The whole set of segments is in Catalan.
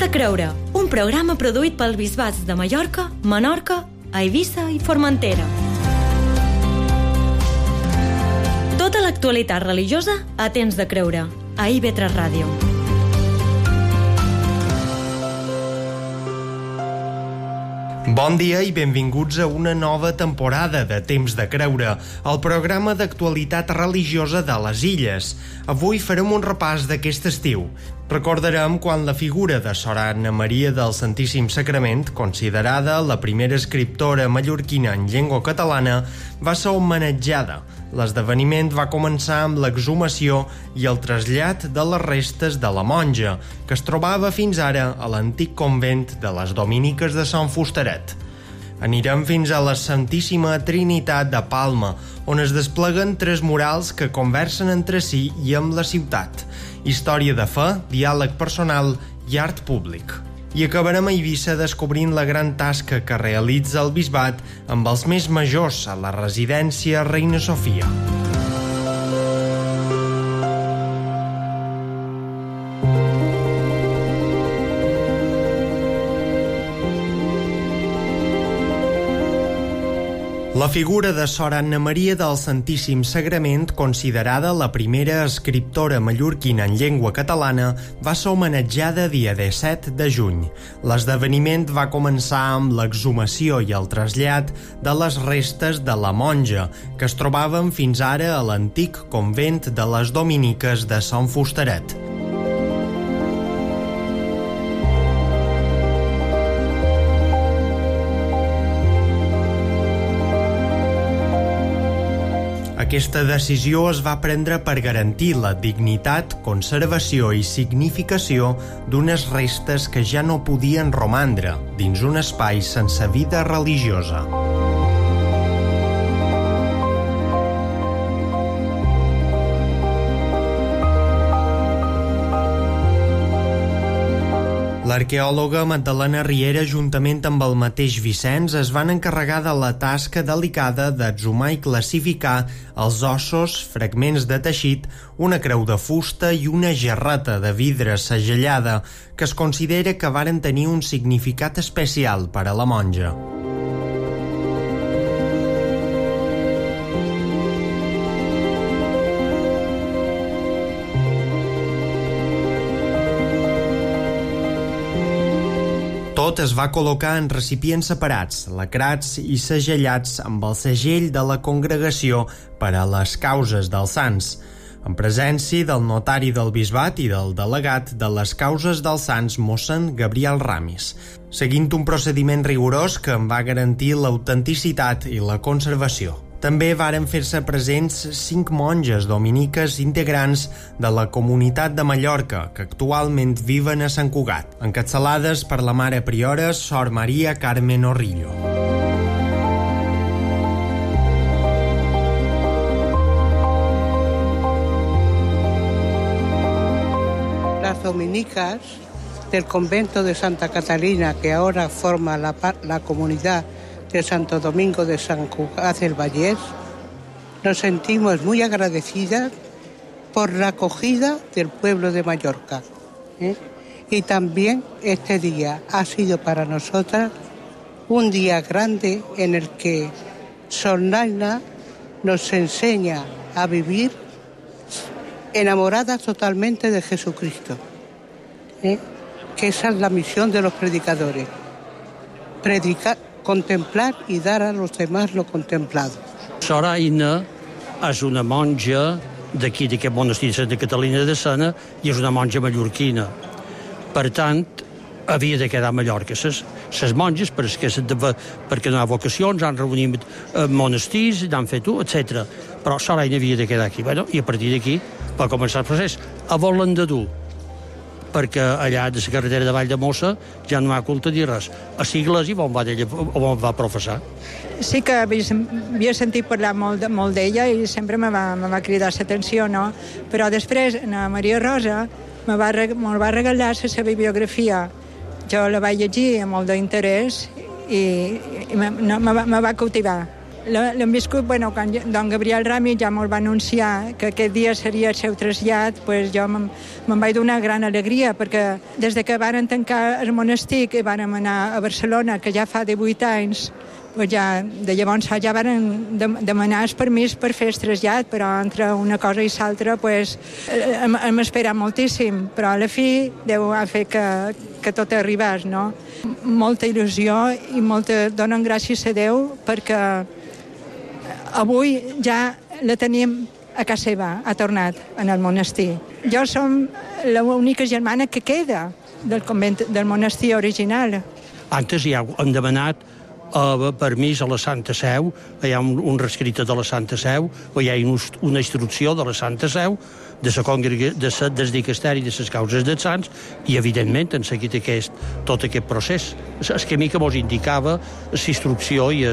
de creure, un programa produït pels bisbats de Mallorca, Menorca, Eivissa i Formentera. Tota l'actualitat religiosa a temps de creure, a IB3 Ràdio. Bon dia i benvinguts a una nova temporada de Temps de Creure, el programa d'actualitat religiosa de les Illes. Avui farem un repàs d'aquest estiu. Recordarem quan la figura de Sor Anna Maria del Santíssim Sagrament, considerada la primera escriptora mallorquina en llengua catalana, va ser homenatjada. L'esdeveniment va començar amb l'exhumació i el trasllat de les restes de la monja, que es trobava fins ara a l'antic convent de les Dominiques de Sant Fusteret. Anirem fins a la Santíssima Trinitat de Palma, on es despleguen 3 murals que conversen entre si i amb la ciutat. Història de fe, diàleg personal i art públic. I acabarem a Eivissa descobrint la gran tasca que realitza el bisbat amb els més majors a la residència Reina Sofia. La figura de Sor Anna Maria del Santíssim Sagrament, considerada la primera escriptora mallorquina en llengua catalana, va ser homenatjada dia 17 de juny. L'esdeveniment va començar amb l'exhumació i el trasllat de les restes de la monja, que es trobaven fins ara a l'antic convent de les Dominiques de Sant Fusteret. Aquesta decisió es va prendre per garantir la dignitat, conservació i significació d'unes restes que ja no podien romandre dins un espai sense vida religiosa. L'arqueòloga Magdalena Riera, juntament amb el mateix Vicenç, es van encarregar de la tasca delicada d'exhumar i classificar els ossos, fragments de teixit, una creu de fusta i una gerrata de vidre segellada, que es considera que varen tenir un significat especial per a la monja. Tot es va col·locar en recipients separats, lacrats i segellats amb el segell de la congregació per a les causes dels sants, en presència del notari del bisbat i del delegat de les causes dels sants, mossèn Gabriel Ramis, seguint un procediment rigorós que en va garantir l'autenticitat i la conservació. També varen fer-se presents 5 monges dominiques integrants de la Comunitat de Mallorca, que actualment viven a Sant Cugat, encapçalades per la mare priora Sor Maria Carmen Orrillo. Las dominicas del convento de Santa Catalina, que ahora forma la comunidad de Santo Domingo de San Cugat del Vallès, nos sentimos muy agradecidas por la acogida del pueblo de Mallorca. Y también este día ha sido para nosotras un día grande en el que Sor Anna nos enseña a vivir enamoradas totalmente de Jesucristo, que esa es la misión de los predicadores, predicar, contemplar i dar a los demás lo contemplado. Sor Anna és una monja d'aquí, d'aquest monestir de Santa Catalina de Sena, i és una monja mallorquina. Per tant, havia de quedar a Mallorca. Les monges, perquè no hi ha vocacions, han reunit monestirs, n'han fet etc. Però Sor Anna havia de quedar aquí. I a partir d'aquí va començar el procés. A volen de dur, perquè allà de la carretera de Vall de Mossa ja no hi ha culte ni res. A sigles i on va professar. Sí que havia sentit parlar molt d'ella i sempre me va cridar l'atenció, no? Però després, la Maria Rosa me va regalar la seva bibliografia. Jo la vaig llegir amb molt d'interès i me va cautivar. l'hem viscut, quan don Gabriel Rami ja mos va anunciar que aquest dia seria el seu trasllat, jo me'n vaig donar gran alegria, perquè des de que varen tancar el monestir, que vàrem anar a Barcelona, que ja fa 18 anys, de llavors ja varen demanar el permís per fer el trasllat, però entre una cosa i l'altra hem esperat moltíssim, però a la fi Déu ha fet que tot arribés, no? Molta il·lusió i donen gràcies a Déu perquè avui ja la tenim a casa seva, ha tornat en el monestir. Jo som l'única germana que queda del convent del monestir original. Antes ja han demanat permís a la Santa Seu, hi ha un rescrit de la Santa Seu, o hi ha una instrucció de la Santa Seu, del dicasteri de les causes dels sants, i evidentment han seguit tot aquest procés. El camí que mos indicava la instrucció i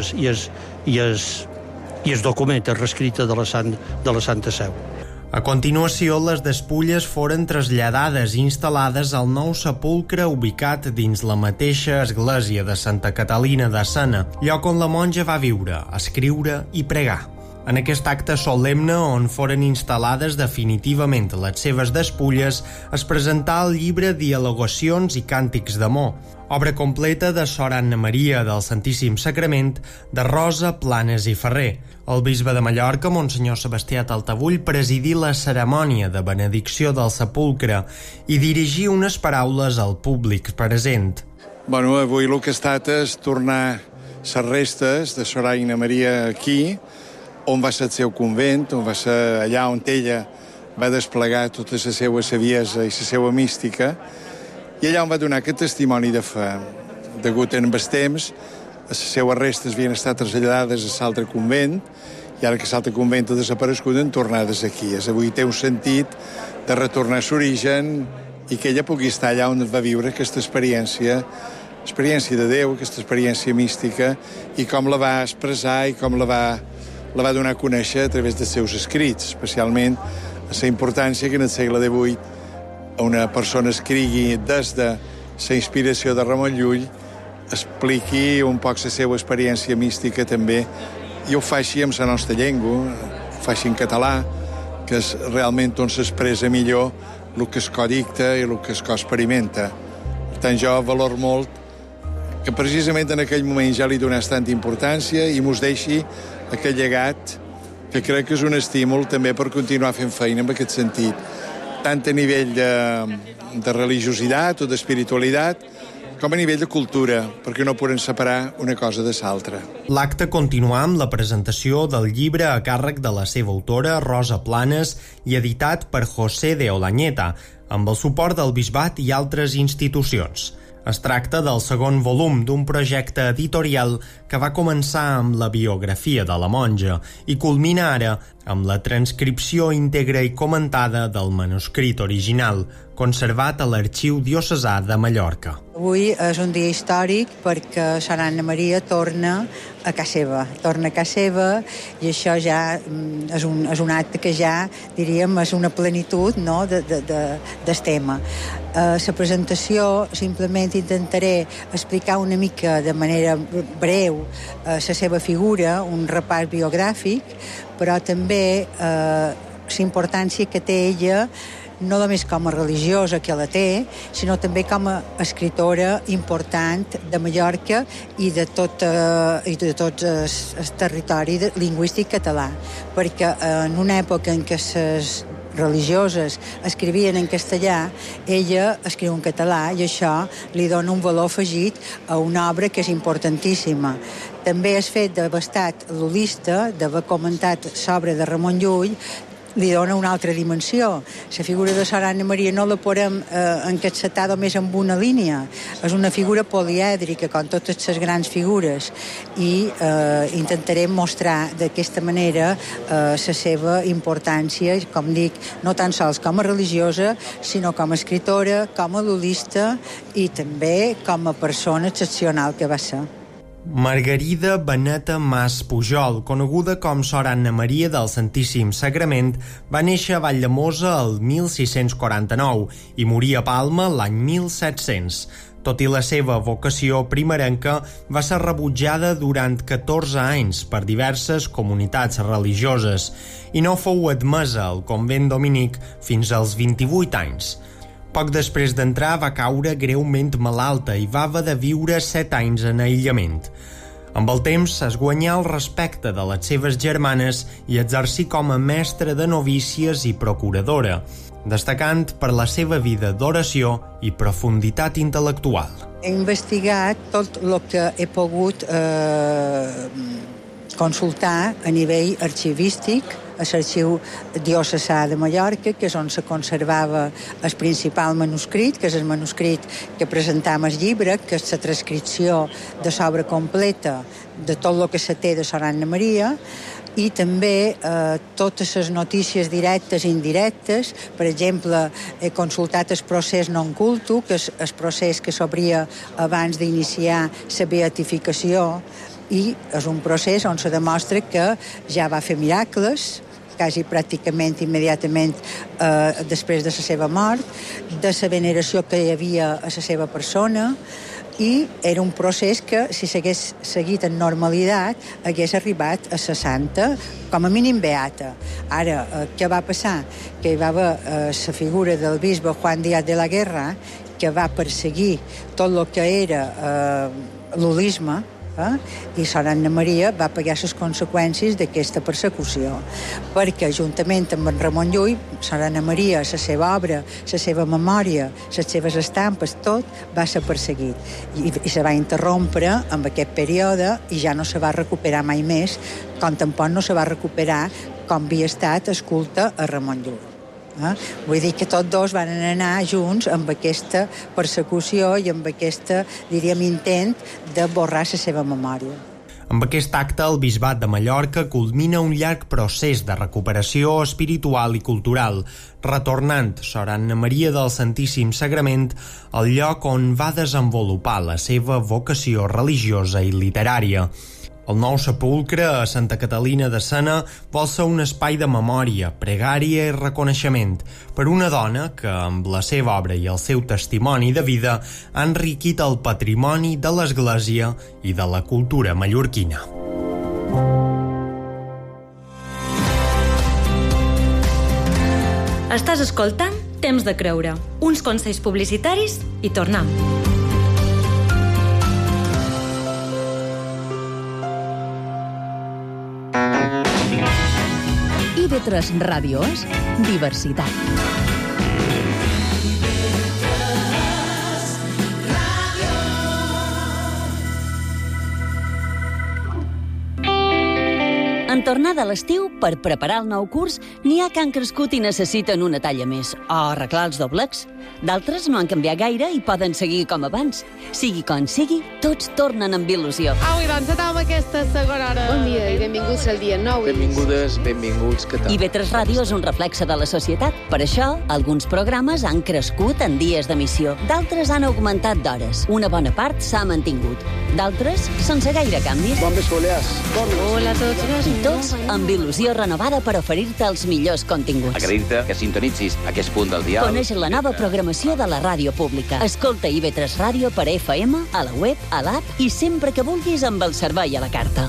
el document, el rescrit de la Santa Seu. A continuació, les despulles foren traslladades i instal·lades al nou sepulcre ubicat dins la mateixa església de Santa Catalina de Sena, lloc on la monja va viure, escriure i pregar. En aquest acte solemne, on foren instal·lades definitivament les seves despulles, es presentà el llibre Dialogacions i Càntics d'Amor, obra completa de Sor Anna Maria del Santíssim Sagrament de Rosa Planes i Ferrer. El bisbe de Mallorca, Monsenyor Sebastià Taltabull, presidí la cerimònia de benedicció del sepulcre i dirigí unes paraules al públic present. Avui el que ha estat és tornar les restes de Sor Anna Maria aquí, on va ser el seu convent, on va ser allà on ella va desplegar tota la seva saviesa i la seva mística, i allà on va donar aquest testimoni de fe. Degut en els temps, les seues restes havien estat traslladades a l'altre convent, i ara que l'altre convent ha desaparegut, han tornades aquí. Avui té un sentit de retornar a l'origen i que ella pugui estar allà on va viure aquesta experiència de Déu, aquesta experiència mística, i com la va expressar i com la va donar a conèixer a través dels seus escrits, especialment la importància que en el segle XVIII una persona escrigui des de la inspiració de Ramon Llull, expliqui un poc la seva experiència mística també, i ho faci amb la nostra llengua, ho faci en català, que és realment on s'expressa millor el que es codicta i el que es experimenta. Per tant, jo valoro molt que precisament en aquell moment ja li donés tanta importància i mos deixi aquest llegat, que crec que és un estímul també per continuar fent feina en aquest sentit, tant a nivell de religiositat o d'espiritualitat, com a nivell de cultura, perquè no podem separar una cosa de l'altra. L'acte continuà amb la presentació del llibre a càrrec de la seva autora, Rosa Planes, i editat per José de Olañeta, amb el suport del bisbat i altres institucions. Es tracta del segon volum d'un projecte editorial que va començar amb la biografia de la monja i culmina ara amb la transcripció íntegra i comentada del manuscrit original, conservat a l'Arxiu Diocesà de Mallorca. Avui és un dia històric perquè Sor Anna Maria torna a casa seva, i això ja és un acte que ja, diríem, és una plenitud, no?, del tema. La presentació simplement intentaré explicar una mica de manera breu la seva figura, un repàs biogràfic, però també la importància que té ella, no només com a religiosa que la té, sinó també com a escritora important de Mallorca i de tot el territori lingüístic català, perquè en una època en què les religioses escrivien en castellà, ella escriu en català, i això li dona un valor afegit a una obra que és importantíssima. També el fet d'haver estat lulista, d'haver comentat l'obra de Ramon Llull, li dona una altra dimensió. La figura de Sor Anna Maria no la podem encapçatar només amb una línia. És una figura polièdrica, com totes les grans figures, i intentarem mostrar d'aquesta manera la seva importància, com dic, no tan sols com a religiosa, sinó com a escritora, com a lulista i també com a persona excepcional que va ser. Margarida Beneta Mas Pujol, coneguda com Sor Anna Maria del Santíssim Sagrament, va néixer a Valldemossa el 1649 i morí a Palma l'any 1700. Tot i la seva vocació primerenca, va ser rebutjada durant 14 anys per diverses comunitats religioses i no fou admesa al convent dominic fins als 28 anys. Poc després d'entrar va caure greument malalta i va haver de viure 7 anys en aïllament. Amb el temps es guanyà el respecte de les seves germanes i exercí com a mestra de novícies i procuradora, destacant per la seva vida d'oració i profunditat intel·lectual. He investigat tot el que he pogut consultar a nivell arxivístic a l'Arxiu Diocesà de Mallorca, que és on se conservava el principal manuscrit, que és el manuscrit que presentam al llibre, que és la transcripció de l'obra completa de tot el que se té de Sor Anna Maria, i també totes les notícies directes i indirectes. Per exemple, he consultat el procés non cultu, que és el procés que s'obria abans d'iniciar la beatificació, i és un procés on se demostra que ja va fer miracles, quasi pràcticament immediatament després de la seva mort, de la veneració que hi havia a la seva persona, i era un procés que, si s'hagués seguit en normalitat, hagués arribat a la santa, com a mínim beata. Ara, què va passar? Que hi va haver la figura del bisbe Juan Díaz de la Guerra, que va perseguir tot el que era l'holisme, i Sor Anna Maria va pagar les conseqüències d'aquesta persecució, perquè juntament amb en Ramon Llull, Sor Anna Maria, la seva obra, la seva memòria, les seves estampes, tot va ser perseguit i se va interrompre en aquest període i ja no se va recuperar mai més, com tampoc no se va recuperar com havia estat el culte a Ramon Llull. Vull dir que tots dos van anar junts amb aquesta persecució i amb aquest, diríem, intent de borrar la seva memòria. Amb aquest acte, el Bisbat de Mallorca culmina un llarg procés de recuperació espiritual i cultural, retornant Sor Anna Maria del Santíssim Sagrament al lloc on va desenvolupar la seva vocació religiosa i literària. El nou sepulcre a Santa Catalina de Sena vol ser un espai de memòria, pregària i reconeixement per una dona que, amb la seva obra i el seu testimoni de vida, ha enriquit el patrimoni de l'Església i de la cultura mallorquina. Estàs escoltant Temps de Creure, uns consells publicitaris i tornem. IB3 Ràdio és diversitat. En tornada a l'estiu, per preparar el nou curs, n'hi ha que han crescut i necessiten una talla més, o arreglar els doblecs. D'altres no han canviat gaire i poden seguir com abans. Sigui com sigui, tots tornen amb il·lusió. Au, i doncs, anem aquesta segona hora. Bon dia i benvinguts al dia 9. Benvingudes, benvinguts, què tal? IB3 Ràdio és un reflexe de la societat. Per això, alguns programes han crescut en dies d'emissió. D'altres han augmentat d'hores. Una bona part s'ha mantingut. D'altres, sense gaire canvis. Bon vespolers. Hola a tots. I tots amb il·lusió renovada per oferir-te els millors continguts. Agrair-te que sintonitzis aquest punt del dial. Coneix la nova programació de la ràdio pública. Escolta IB3 Ràdio per FM, a la web, a l'app i sempre que vulguis amb el servei a la carta.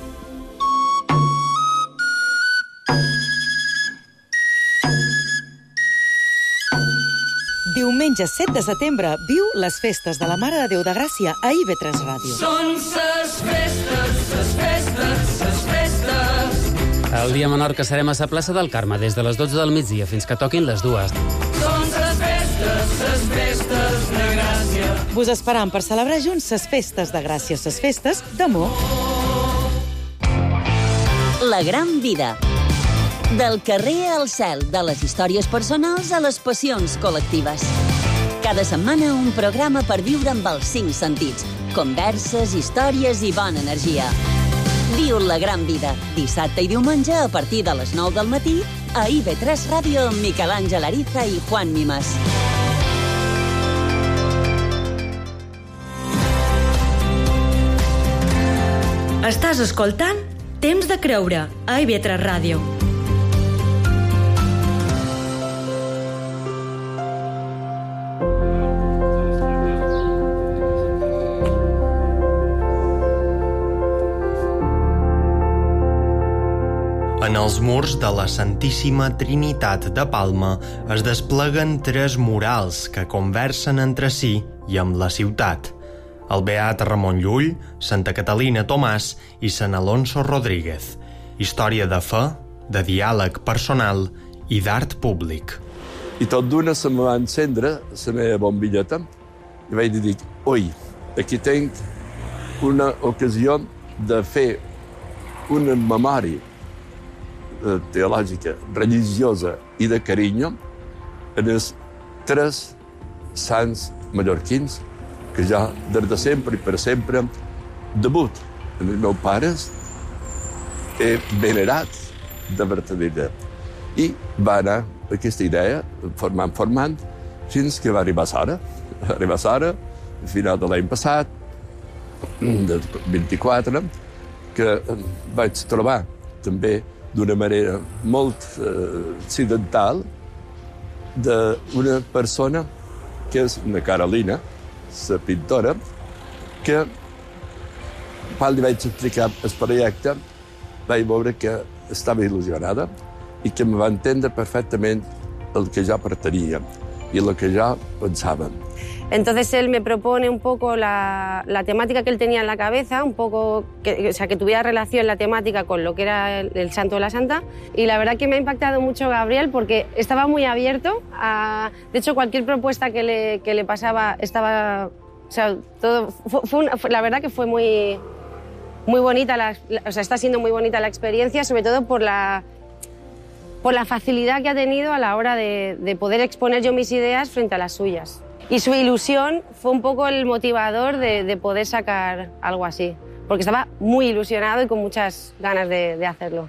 Diumenge 7 de setembre viu les festes de la Mare de Déu de Gràcia a IB3 Ràdio. Són ses festes, ses festes, ses festes. El dia menor que serem a la plaça del Carme des de les 12 del migdia fins que toquin les 2. Són ses festes de Gràcia. Vos esperam per celebrar junts ses festes de Gràcia, ses festes d'amor. La gran vida. Del carrer al cel, de les històries personals a les passions col·lectives. Cada setmana un programa per viure amb els 5 sentits. Converses, històries i bona energia. Viu la gran vida, dissabte i diumenge a partir de les 9 del matí a IB3 Ràdio amb Miquel Àngel Ariza i Juan Mimas. Estàs escoltant Temps de Creure a IB3 Ràdio. En els murs de la Santíssima Trinitat de Palma es despleguen 3 murals que conversen entre si i amb la ciutat. El Beat Ramon Llull, Santa Catalina Tomàs i Sant Alonso Rodríguez. Història de fe, de diàleg personal i d'art públic. I tot d'una se me va encendre la meva bombilleta i vaig dir, ui, aquí tinc una ocasió de fer una memòria teològica, religiosa i de carinyo en els 3 sants mallorquins que ja des de sempre i per sempre debut en els meus pares he venerat de vertadera. I va anar aquesta idea formant fins que va arribar Sara. Va arribar Sara a final de l'any passat, del 24, que vaig trobar també d'una manera molt accidental d'una persona que és una Carolina, la pintora, que quan li vaig explicar el projecte vaig veure que estava il·lusionada i que me va entendre perfectament el que jo pretenia y lo que yo pensaba. Entonces él me propone un poco la temática que él tenía en la cabeza, un poco, que tuviera relación la temática con lo que era el santo de la santa. Y la verdad que me ha impactado mucho Gabriel porque estaba muy abierto a... De hecho, cualquier propuesta que le pasaba estaba... O sea, todo, la verdad que fue muy bonita, está siendo muy bonita la experiencia, sobre todo por la facilidad que ha tenido a la hora de poder exponer yo mis ideas frente a las suyas. Y su ilusión fue un poco el motivador de poder sacar algo así, porque estaba muy ilusionado y con muchas ganas de hacerlo.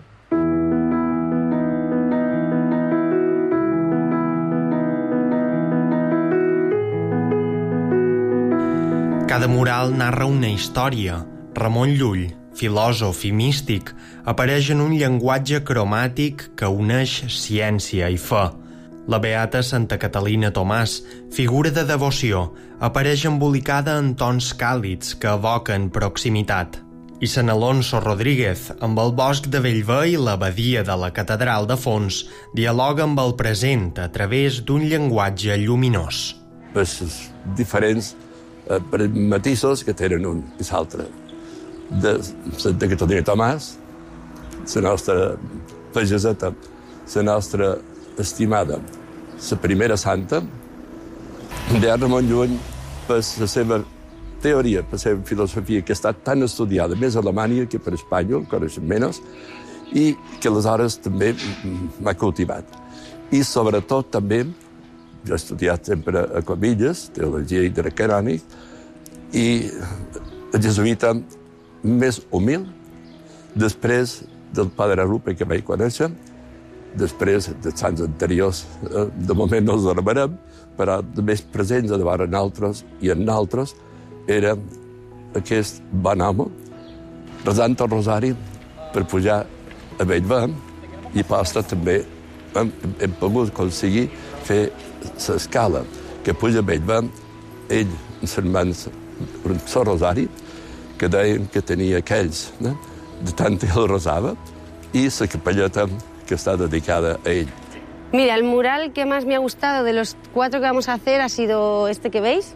Cada mural narra una història. Ramon Llull, filòsof i místic, apareix en un llenguatge cromàtic que uneix ciència i fe. La beata Santa Catalina Tomàs, figura de devoció, apareix embolicada en tons càlids que evoquen proximitat. I Sant Alonso Rodríguez, amb el bosc de Bellver i l'abadia de la catedral de fons, dialoga amb el present a través d'un llenguatge lluminós. Els diferents matisos que tenen un i l'altre. De Santa Catalina Tomàs, la nostra pageseta, la nostra estimada, la primera santa, de Ramon Llull, per la seva teoria, per la seva filosofia, que ha estat tan estudiada, més a Alemanya que per Espanya, encara menys, i que aleshores també m'ha cultivat. I sobretot també, jo he estudiat sempre a Comilles, teologia i dret canònic, i el jesuïta més humil, després del Padre Rupe que vaig conèixer, després dels sants anteriors, de moment no els remarem, però de més presents davant en altres i en altres era aquest bon home, resant el rosari per pujar a Bellver i posta també hem pogut aconseguir fer l'escala que puja a Bellver, ell en les mans el rosari, que deien que tenia aquells, de tant que el rosava, i la capelleta que está dedicada a él. Mira, el mural que más me ha gustado de los 4 que vamos a hacer ha sido este que veis,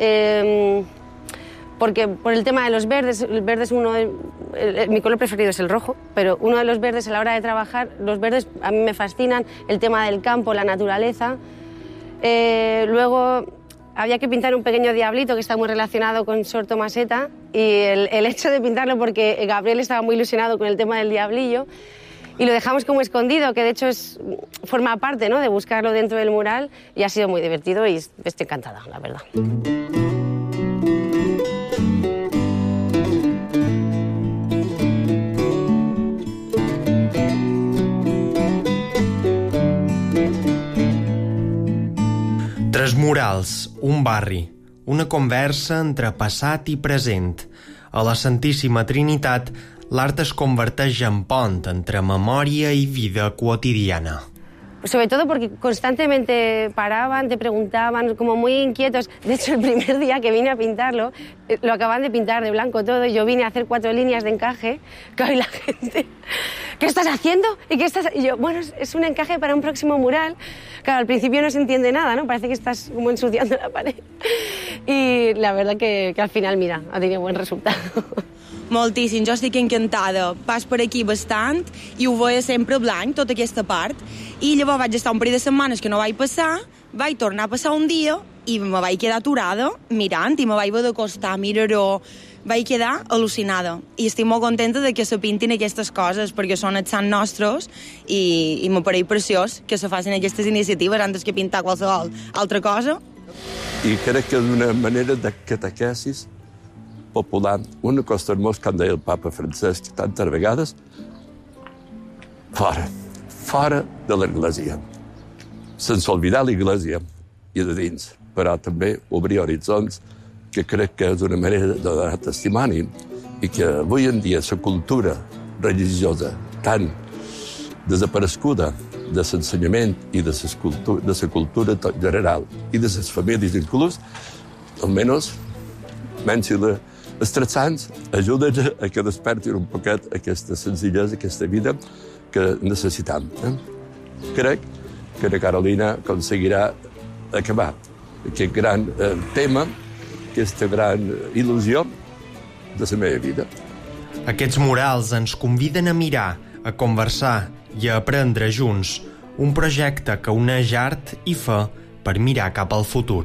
porque por el tema de los verdes, el verde es mi color preferido es el rojo, pero uno de los verdes a la hora de trabajar, los verdes a mí me fascinan, el tema del campo, la naturaleza. Luego había que pintar un pequeño diablito que está muy relacionado con Sor Tomaseta y el hecho de pintarlo porque Gabriel estaba muy ilusionado con el tema del diablillo. Y lo dejamos como escondido, que de hecho forma parte, ¿no?, de buscarlo dentro del mural, y ha sido muy divertido y estoy encantada, la verdad. Tres murals, un barri, una conversa entre passat i present. A la Santíssima Trinitat, l'art es converteix en pont entre memòria y vida cotidiana. Sobre todo porque constantemente paraban, te preguntaban, como muy inquietos. De hecho, el primer día que vine a pintarlo, lo acaban de pintar de blanco todo, y yo vine a hacer 4 líneas de encaje. Claro, y la gente ¿qué estás haciendo? Y yo, bueno, es un encaje para un próximo mural. Claro, al principio no se entiende nada, ¿no? Parece que estás como ensuciando la pared. Y la verdad que al final, mira, ha tenido buen resultado. Moltíssim, jo estic encantada. Pas per aquí bastant i ho veia sempre blanc, tota aquesta part. I llavors vaig estar un parell de setmanes que no vaig passar, vaig tornar a passar un dia i me vaig quedar aturada mirant i me vaig haver d'acostar a mirar-ho. Vaig quedar al·lucinada i estic molt contenta de que se pintin aquestes coses perquè són els sants nostres i me pareix preciós que se facin aquestes iniciatives antes que pintar qualsevol altra cosa. I crec que és una manera de catequesis popular, una cosa molt com deia el papa Francesc tantes vegades, fora de l'Església, sense oblidar l'Església i de dins, però també obrir horitzons, que crec que és una manera de donar testimoni i que avui en dia la cultura religiosa tan desapareguda de l'ensenyament i de la cultura general i de les famílies inclús, almenys els 3 anys ajuden a que despertin un poquet aquesta senzillesa, aquesta vida que necessitam. Crec que la Carolina aconseguirà acabar aquest gran tema, aquesta gran il·lusió de la meva vida. Aquests murals ens conviden a mirar, a conversar i a aprendre junts, un projecte que uneix art i fe per mirar cap al futur.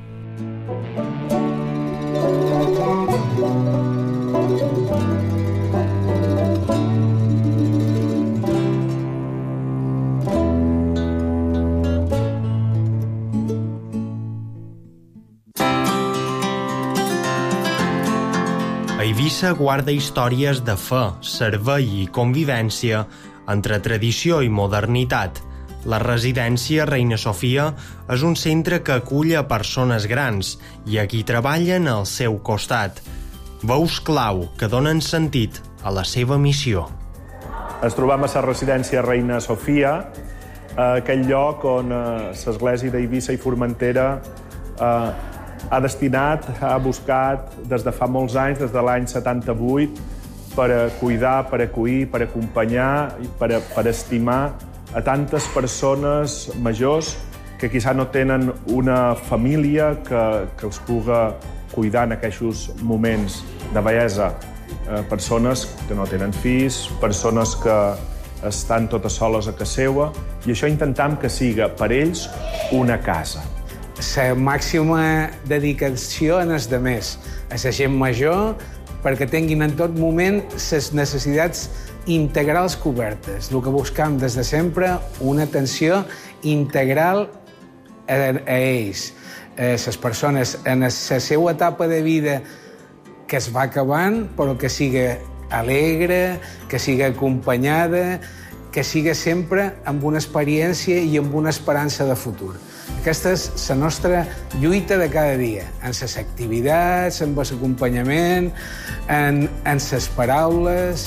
Eivissa guarda històries de fe, servei i convivència entre tradició i modernitat. La residència Reina Sofia és un centre que acull a persones grans i a qui treballen al seu costat. Veus clau que donen sentit a la seva missió. Ens trobam a la residència Reina Sofia, aquell lloc on l'església d'Eivissa i Formentera ha destinat, ha buscat des de fa molts anys, des de l'any 78, per a cuidar, per acollir, per acompanyar i per estimar a tantes persones majors que quizà no tenen una família que els puga cuidar en aquests moments de vellesa. Persones que no tenen fills, persones que estan totes soles a casa seva, i això intentam que siga per ells una casa. La màxima dedicació en els demés, a la gent major, perquè tinguin en tot moment les necessitats integrals cobertes. El que buscam des de sempre, una atenció integral a ells. Les persones en la seva etapa de vida que es va acabant, però que siga alegre, que siga acompanyada, que siga sempre amb una experiència i amb una esperança de futur. Aquesta és la nostra lluita de cada dia, en les activitats, en l'acompanyament, en les paraules.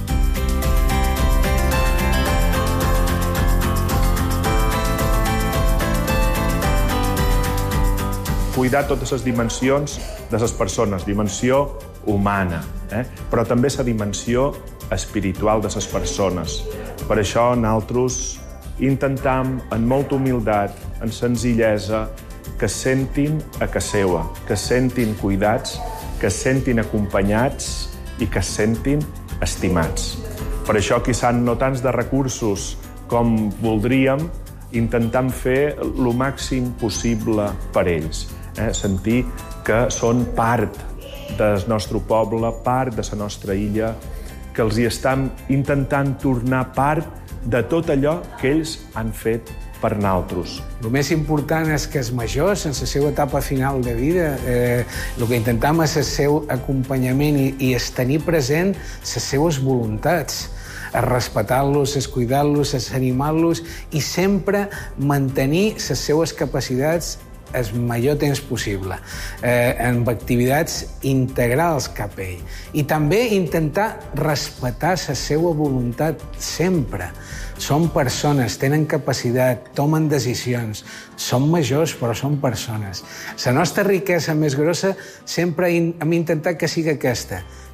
Cuidar totes les dimensions de les persones, dimensió humana, però també la dimensió espiritual de les persones. Per això nosaltres intentam, amb molta humilitat, amb senzillesa, que es sentin a casa seva, que es sentin cuidats, que es sentin acompanyats i que es sentin estimats. Per això, quizà no tants de recursos com voldríem, intentam fer el màxim possible per ells. Sentir que són part del nostre poble, part de la nostra illa, que els hi estem intentant tornar part de tot allò que ells han fet per nosaltres. El més important és que els majors, en la seva etapa final de vida, el que intentem és el seu acompanyament i és tenir present les seves voluntats, és respectar-los, és cuidar-los, és animar-los i sempre mantenir les seves capacitats el major temps possible, amb activitats integrals cap a ell. I també intentar respectar la seva voluntat sempre. Són persones, tenen capacitat, tomen decisions, són majors però són persones. La nostra riquesa més grossa sempre hem intentat que sigui aquesta,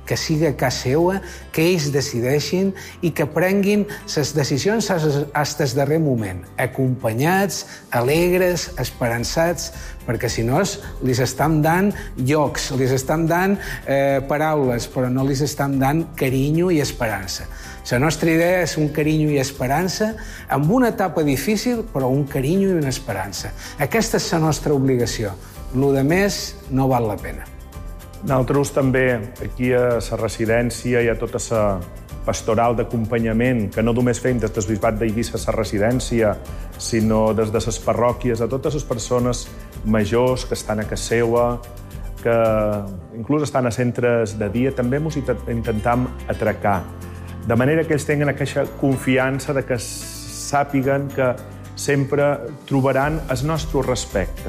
que siga casa seva, que ells decideixin i que prenguin les decisions fins al darrer moment, acompanyats, alegres, esperançats, perquè si no li estem dant llocs, li estem dant paraules, però no li estem dant carinyo i esperança. La nostra idea és un carinyo i esperança amb una etapa difícil, però un carinyo i una esperança. Aquesta és la nostra obligació. Lo de més no val la pena. Nosaltres també, aquí a la residència, hi ha tota la pastoral d'acompanyament, que no només fem des del Bisbat d'Eivissa a la residència, sinó des de les parròquies, a totes les persones majors que estan a casa seva, que inclús estan a centres de dia, també ens intentem atracar. De manera que ells tinguin aquesta confiança de que sàpiguen que sempre trobaran el nostre respecte,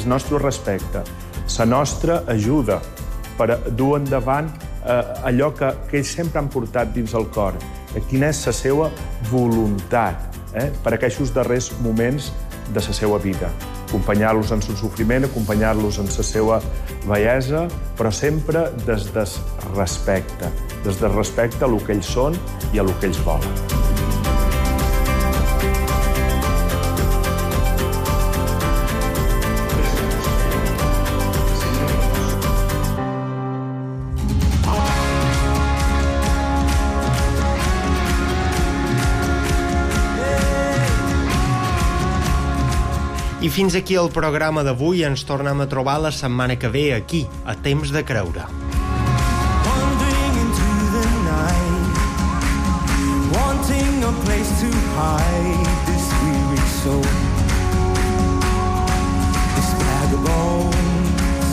la nostra ajuda per dur endavant allò que ells sempre han portat dins el cor, quina és la seva voluntat per aquests darrers moments de la seva vida. Acompanyar-los en el sofriment, acompanyar-los en la seva bellesa, però sempre des del respecte a lo que ells són i a lo que ells volen. I fins aquí el programa d'avui. Ens tornem a trobar la setmana que ve aquí, a Temps de Creure. Wanting a place to hide this weary soul, this bag of bones,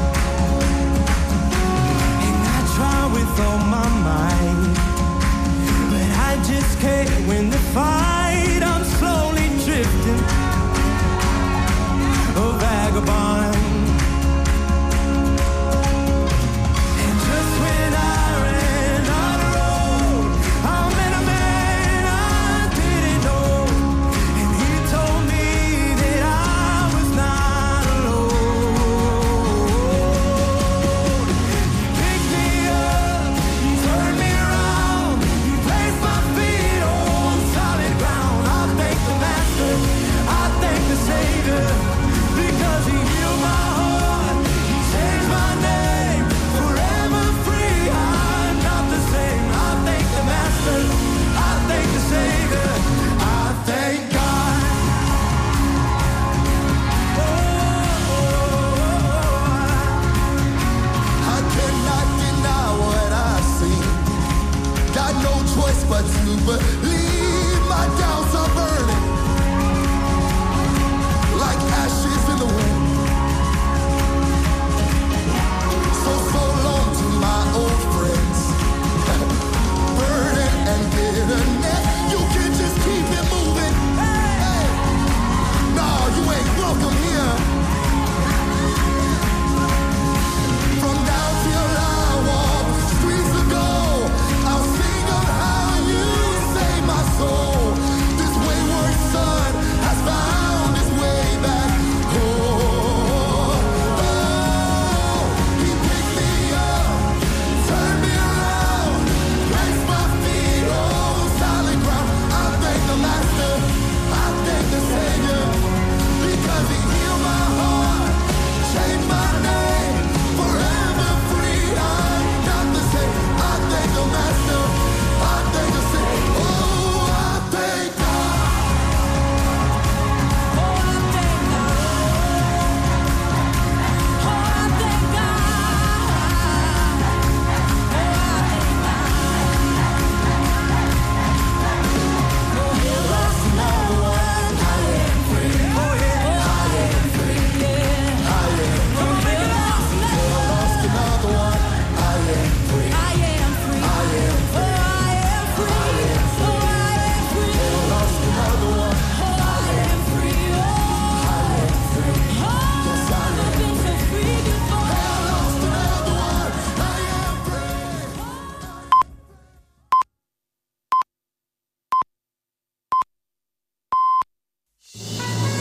and I try with all my might, but I just can't win the fight. I'm slowly drifting, a vagabond. And just when I ran out of road, I met a man I didn't know, and he told me that I was not alone. He picked me up, turned me around, he placed my feet on solid ground. I thank the Master, I thank the Savior, because he healed my heart, he changed my name, forever free, I'm not the same. I thank the Master, I thank the Savior, I thank God. I cannot deny what I see, got no choice but to believe.